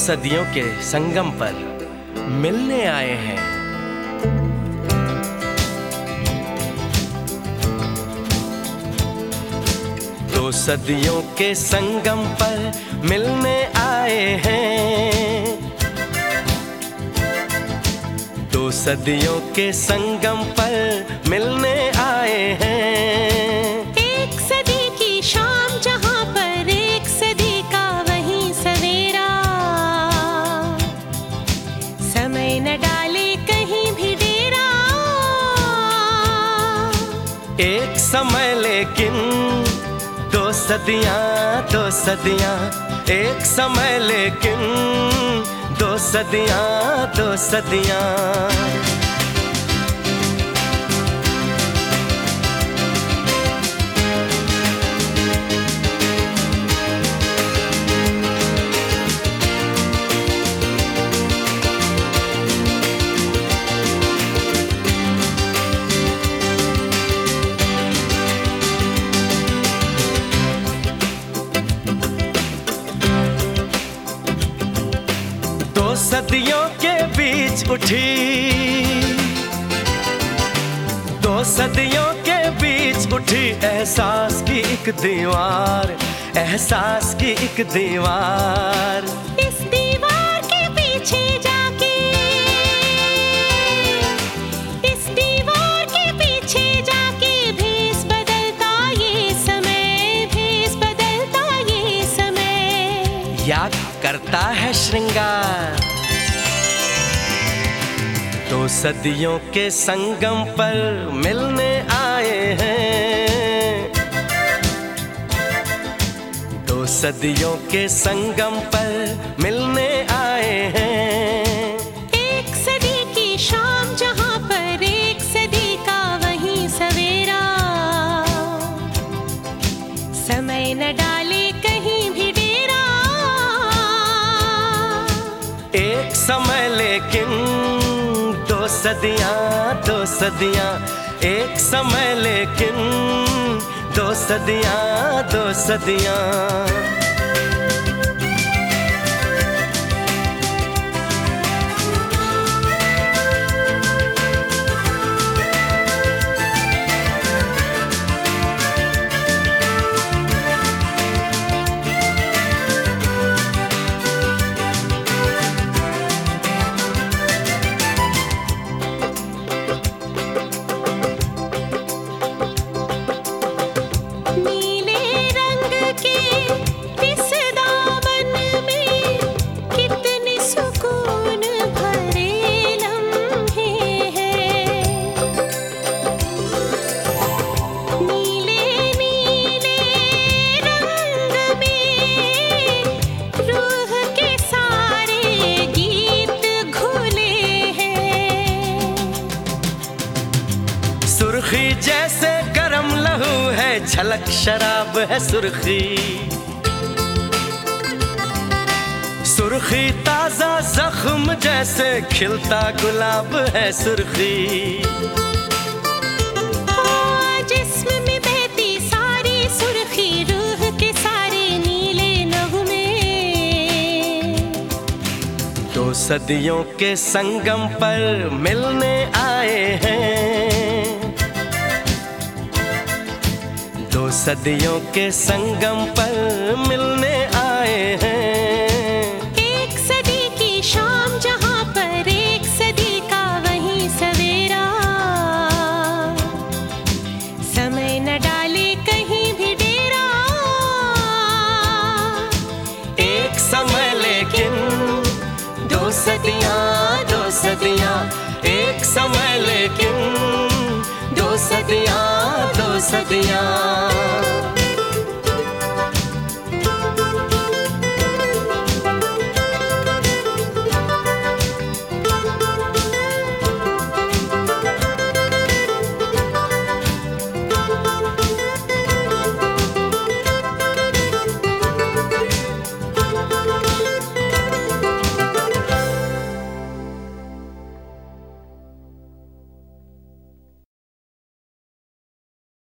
सदियों के संगम पर मिलने आए हैं। दो सदियों के संगम पर मिलने आए हैं। दो सदियों के संगम पर मिलने आए हैं। एक सदी की शाम जहां पर एक सदी का वही सवेरा, समय न डाले कहीं भी डेरा। एक समय लेकिन दो सदियां, एक समय लेकिन दो सदियां। दो सदियों के बीच उठी, दो सदियों के बीच उठी एहसास की एक दीवार, एहसास की एक दीवार। इस दीवार के पीछे जाके, इस दीवार के पीछे जाके भेस बदलता ये समय, भेस बदलता ये समय। याद करता है श्रृंगार। दो सदियों के संगम पर मिलने आए हैं। दो सदियों के संगम पर मिलने आए हैं। एक सदी की शाम जहां पर एक सदी का वही सवेरा, समय न डाले कहीं भी डेरा। एक समय लेकिन दो सदियां, एक समय लेकिन दो सदियां। सुर्खी जैसे गरम लहू है, झलक शराब है सुर्खी। सुर्खी ताजा जख्म जैसे खिलता गुलाब है सुर्खी। जिस्म में बहती सारी सुर्खी, रूह के सारे नीले नगमे। दो सदियों के संगम पर मिलने आए हैं। दो सदियों के संगम पर मिलने आए हैं। एक सदी की शाम जहां पर एक सदी का वही सवेरा, समय न डाले कहीं भी डेरा। एक समय लेकिन दो सदियां, एक समय लेकिन दो सदियां।